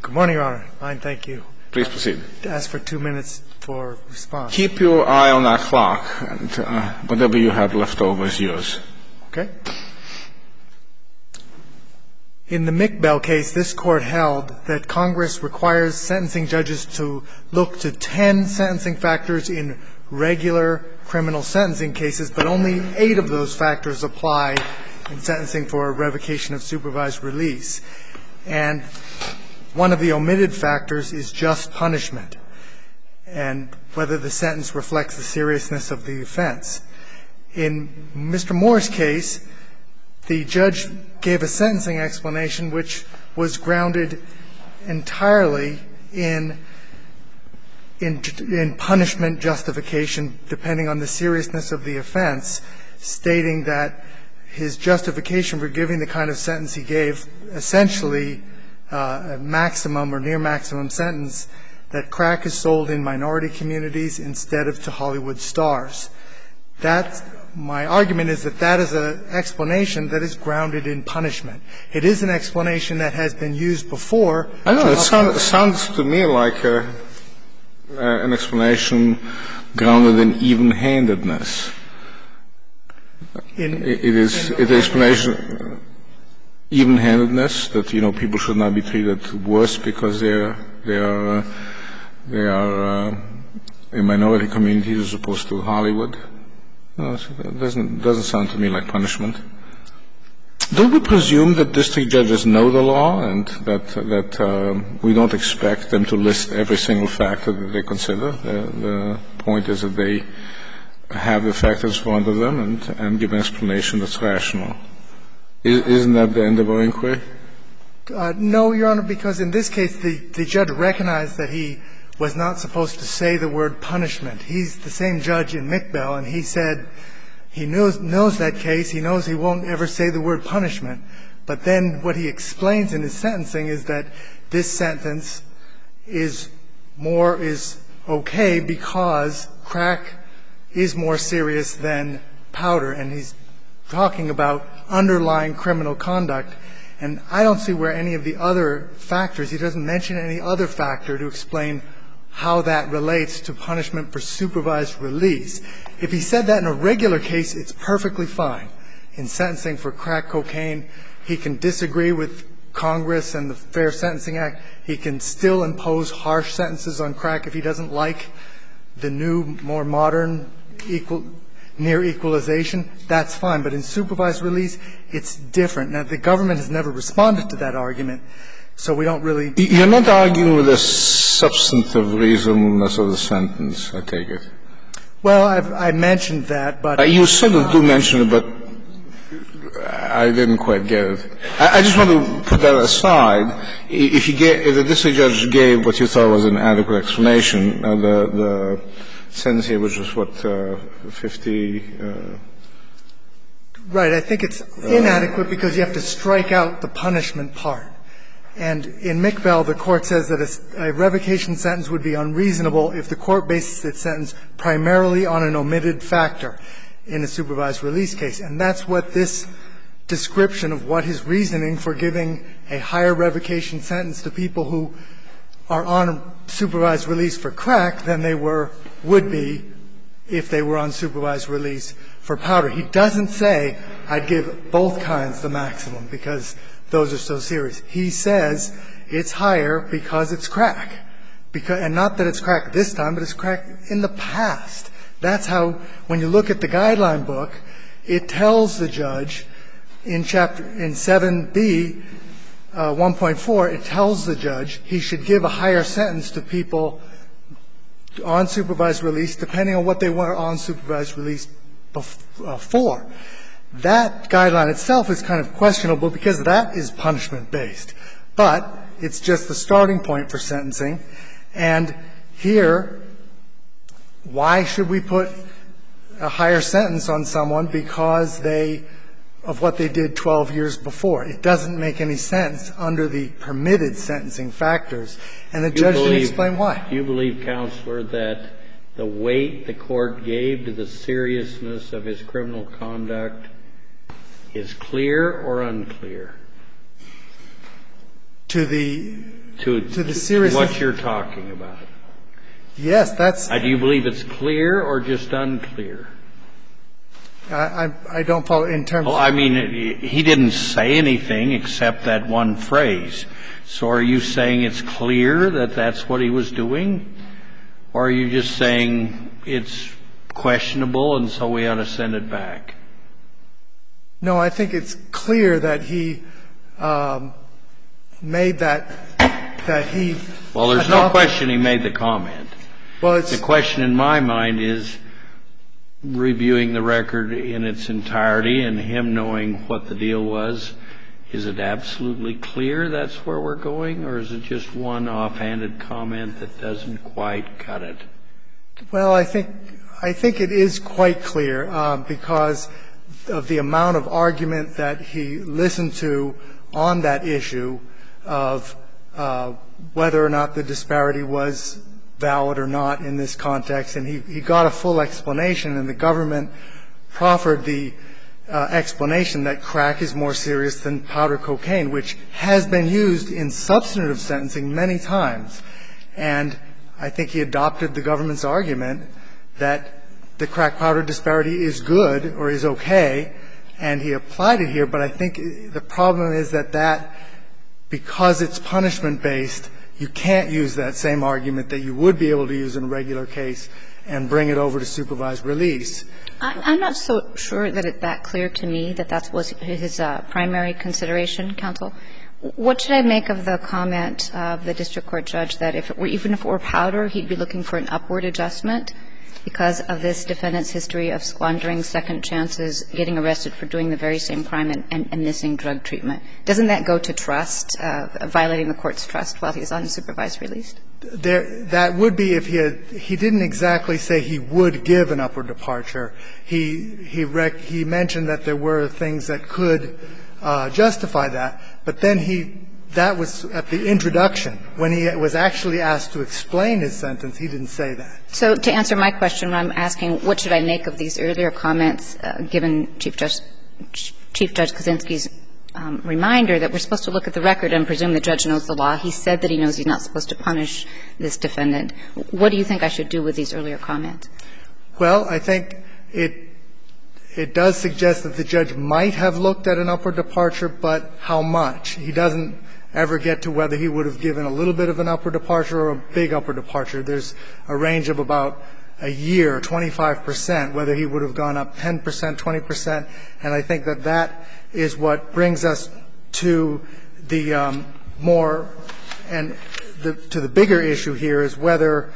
Good morning, Your Honor. Fine, thank you. Please proceed. Ask for 2 minutes for response. Keep your eye on that clock, and whatever you have left over is yours. Okay. In the McBell case, this Court held that Congress requires sentencing judges to look to 10 sentencing factors in regular criminal sentencing cases, but only 8 of those factors apply in sentencing for a revocation of supervised release. And one of the omitted factors is just punishment and whether the sentence reflects the seriousness of the offense. In Mr. Moore's case, the judge gave a sentencing explanation which was grounded entirely in punishment justification depending on the seriousness of the offense, stating that his justification for giving the kind of sentence he gave, essentially a maximum or near maximum sentence, that crack is sold in minority communities instead of to Hollywood stars. My argument is that that is an explanation that is grounded in punishment. It is an explanation that has been used before. I know. It sounds to me like an explanation grounded in even-handedness. It is an explanation even-handedness, that, you know, people should not be treated worse because they are in minority communities as opposed to Hollywood. No, it doesn't sound to me like punishment. Don't we presume that district judges know the law and that we don't expect them to list every single factor that they consider? The point is that they have the factors in front of them and give an explanation that's rational. Isn't that the end of our inquiry? No, Your Honor, because in this case the judge recognized that he was not supposed to say the word punishment. He's the same judge in McBell, and he said he knows that case. He knows he won't ever say the word punishment. But then what he explains in his sentencing is that this sentence is okay because crack is more serious than powder, and he's talking about underlying criminal conduct. And I don't see where any of the other factors, he doesn't mention any other factor to explain how that relates to punishment for supervised release. If he said that in a regular case, it's perfectly fine. In sentencing for crack cocaine, he can disagree with Congress and the Fair Sentencing Act. He can still impose harsh sentences on crack if he doesn't like the new, more modern near equalization. That's fine. But in supervised release, it's different. Now, the government has never responded to that argument, so we don't really. You're not arguing with the substantive reasonableness of the sentence, I take it. Well, I mentioned that, but. You sort of do mention it, but I didn't quite get it. I just want to put that aside. If the district judge gave what you thought was an adequate explanation, the sentence here, which was what, 50? Right. I think it's inadequate because you have to strike out the punishment part. And in McBell, the Court says that a revocation sentence would be unreasonable if the Court bases its sentence primarily on an omitted factor in a supervised release case. And that's what this description of what his reasoning for giving a higher revocation sentence to people who are on supervised release for crack than they would be if they were on supervised release for powder. He doesn't say I'd give both kinds the maximum because those are so serious. He says it's higher because it's crack. And not that it's crack this time, but it's crack in the past. That's how, when you look at the guideline book, it tells the judge in 7B 1.4, it tells the judge he should give a higher sentence to people on supervised release depending on what they were on supervised release for. That guideline itself is kind of questionable because that is punishment-based. But it's just the starting point for sentencing. And here, why should we put a higher sentence on someone because of what they did 12 years before? It doesn't make any sense under the permitted sentencing factors. And the judge didn't explain why. Do you believe, Counselor, that the weight the Court gave to the seriousness of his criminal conduct is clear or unclear? To the to the seriousness. What you're talking about. Yes, that's. Do you believe it's clear or just unclear? I don't follow in terms. Well, I mean, he didn't say anything except that one phrase. So are you saying it's clear that that's what he was doing? Or are you just saying it's questionable and so we ought to send it back? No, I think it's clear that he made that he. Well, there's no question he made the comment. Well, the question in my mind is reviewing the record in its entirety and him knowing what the deal was. Is it absolutely clear that's where we're going, or is it just one offhanded comment that doesn't quite cut it? Well, I think it is quite clear because of the amount of argument that he listened to on that issue of whether or not the disparity was valid or not in this context. And he got a full explanation, and the government proffered the explanation that crack is more serious than powder cocaine, which has been used in substantive sentencing many times. And I think he adopted the government's argument that the crack powder disparity is good or is okay, and he applied it here. But I think the problem is that because it's punishment-based, you can't use that same argument that you would be able to use in a regular case and bring it over to supervised release. I'm not so sure that it's that clear to me that that was his primary consideration, counsel. What should I make of the comment of the district court judge that even if it were powder, he'd be looking for an upward adjustment because of this defendant's history of squandering second chances, getting arrested for doing the very same crime and missing drug treatment? Doesn't that go to trust, violating the court's trust while he's on supervised release? That would be if he didn't exactly say he would give an upward departure. He mentioned that there were things that could justify that, but then that was at the introduction. When he was actually asked to explain his sentence, he didn't say that. So to answer my question, I'm asking what should I make of these earlier comments given Chief Judge Kaczynski's reminder that we're supposed to look at the record and presume the judge knows the law. He said that he knows he's not supposed to punish this defendant. What do you think I should do with these earlier comments? Well, I think it does suggest that the judge might have looked at an upward departure, but how much? He doesn't ever get to whether he would have given a little bit of an upward departure or a big upward departure. There's a range of about a year, 25%, whether he would have gone up 10%, 20%. And I think that is what brings us to the more and to the bigger issue here is whether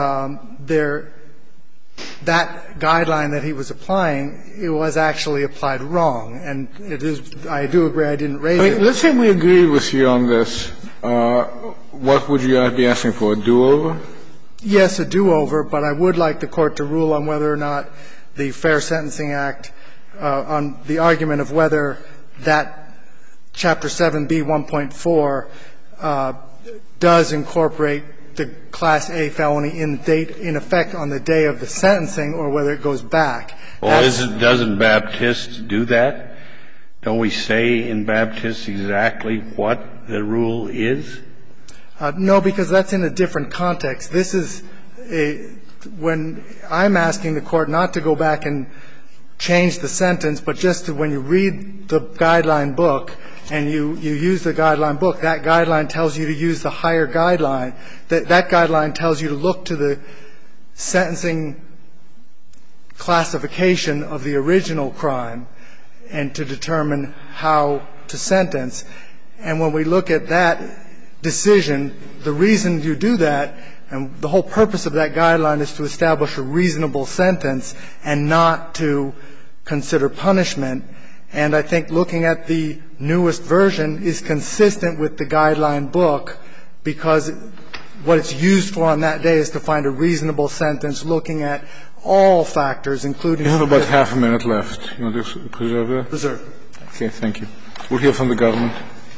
that guideline that he was applying, it was actually applied wrong. And it is – I do agree I didn't raise it. Let's say we agree with you on this. What would you be asking for, a do-over? Yes, a do-over, but I would like the Court to rule on whether or not the Fair Sentencing Act, on the argument of whether that Chapter 7b 1.4 does incorporate the Class A felony in effect on the day of the sentencing or whether it goes back. Well, doesn't Baptist do that? Don't we say in Baptist exactly what the rule is? No, because that's in a different context. This is when I'm asking the Court not to go back and change the sentence, but just to, when you read the guideline book and you use the guideline book, that guideline tells you to use the higher guideline. That guideline tells you to look to the sentencing classification of the original crime and to determine how to sentence. And when we look at that decision, the reason you do that, and the whole purpose of that guideline is to establish a reasonable sentence and not to consider punishment. And I think looking at the newest version is consistent with the guideline book because what it's used for on that day is to find a reasonable sentence looking at all factors, including the – You have about half a minute left. You want to preserve that? Preserve. Okay, thank you. We'll hear from the government.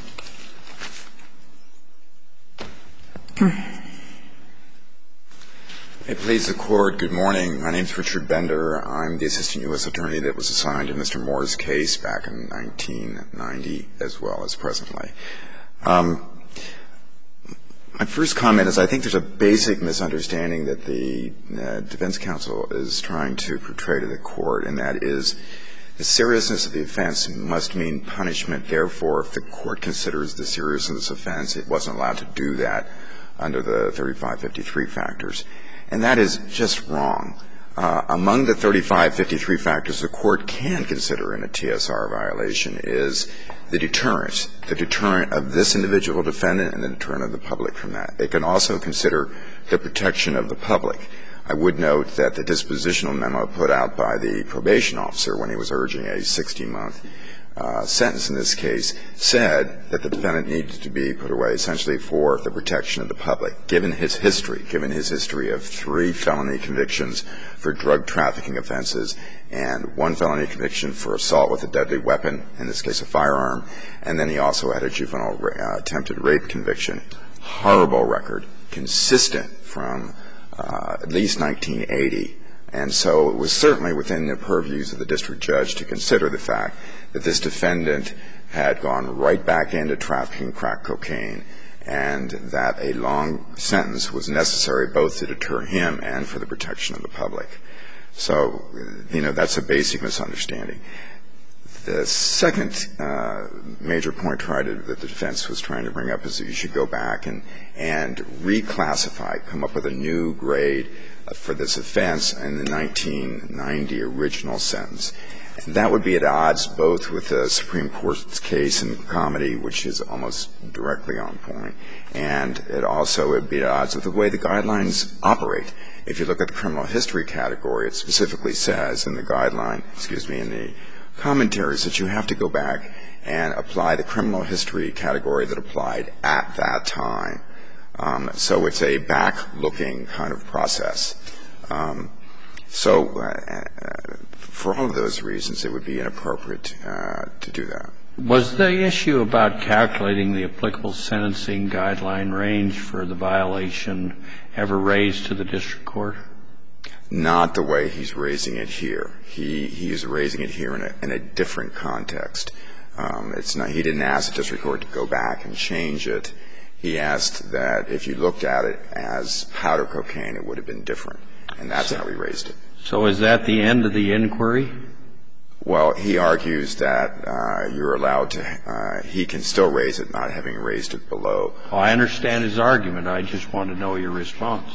May it please the Court, good morning. My name is Richard Bender. I'm the assistant U.S. attorney that was assigned to Mr. Moore's case back in 1990 as well as presently. My first comment is I think there's a basic misunderstanding that the defense counsel is trying to portray to the court, and that is the seriousness of the offense must mean punishment. Therefore, if the court considers the seriousness of the offense, it wasn't allowed to do that under the 3553 factors. And that is just wrong. Among the 3553 factors the court can consider in a TSR violation is the deterrent of this individual defendant and the deterrent of the public from that. It can also consider the protection of the public. I would note that the dispositional memo put out by the probation officer when he was urging a 60-month sentence in this case said that the defendant needed to be put away essentially for the protection of the public, given his history of 3 felony convictions for drug trafficking offenses and 1 felony conviction for assault with a deadly weapon, in this case a firearm, and then he also had a juvenile attempted rape conviction. Horrible record, consistent from at least 1980. And so it was certainly within the purviews of the district judge to consider the fact that this defendant had gone right back into trafficking crack cocaine and that a long sentence was necessary both to deter him and for the protection of the public. So, that's a basic misunderstanding. The second major point that the defense was trying to bring up is that you should go back and reclassify, come up with a new grade for this offense in the 1990 original sentence. And that would be at odds both with the Supreme Court's case in Comedy, which is almost directly on point, and it also would be at odds with the way the guidelines operate. If you look at the criminal history category, it specifically says in the guideline, in the commentaries that you have to go back and apply the criminal history category that applied at that time. So it's a back-looking kind of process. For all of those reasons, it would be inappropriate to do that. Was the issue about calculating the applicable sentencing guideline range for the violation ever raised to the district court? Not the way he's raising it here. He is raising it here in a different context. He didn't ask the district court to go back and change it. He asked that if you looked at it as powder cocaine, it would have been different. And that's how he raised it. So is that the end of the inquiry? Well, he argues that you're allowed to he can still raise it, not having raised it below. Well, I understand his argument. I just want to know your response.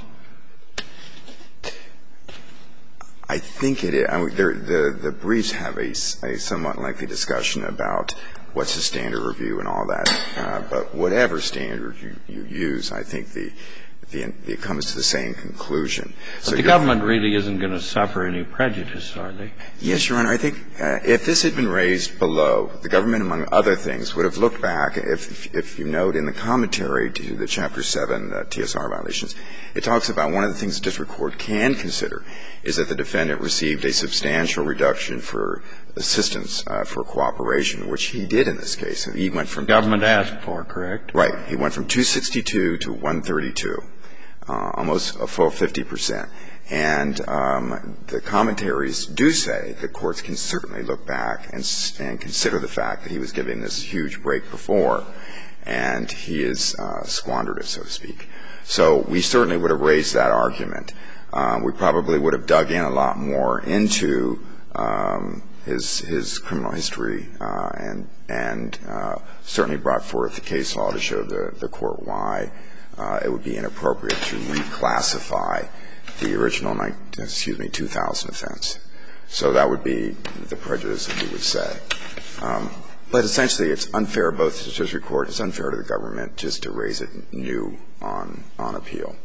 I think it is. The briefs have a somewhat lengthy discussion about what's the standard review and all that. But whatever standard you use, I think it comes to the same conclusion. But the government really isn't going to suffer any prejudice, are they? Yes, Your Honor. I think if this had been raised below, the government, among other things, would have looked back. If you note in the commentary to the Chapter 7 TSR violations, it talks about one of the things the district court can consider is that the defendant received a substantial reduction for assistance for cooperation, which he did in this case. He went from government asked for, correct? Right. He went from 262 to 132, almost a full 50%. And the commentaries do say that courts can certainly look back and consider the fact that he was given this huge break before, and he has squandered it, so to speak. So we certainly would have raised that argument. We probably would have dug in a lot more into his criminal history and certainly brought forth the case law to show the court why it would be inappropriate to reclassify the original 2000 offense. So that would be the prejudice that we would say. But essentially it's unfair both to the district court, it's unfair to the government just to raise it new on appeal.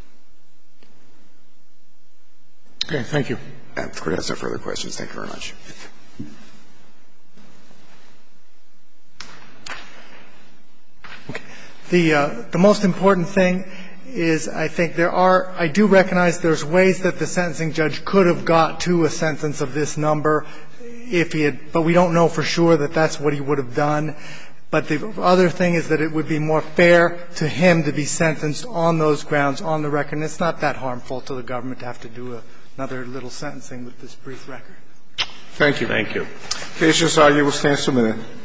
Okay. Thank you. And if the Court has no further questions, thank you very much. Okay. The most important thing is I think I do recognize there's ways that the sentencing judge could have got to a sentence of this number if he had, but we don't know for sure that that's what he would have done. But the other thing is that it would be more fair to him to be sentenced on those grounds on the record. And it's not that harmful to the government to have to do another little sentencing with this brief record. Thank you. Thank you. Case just argued will stand submitted.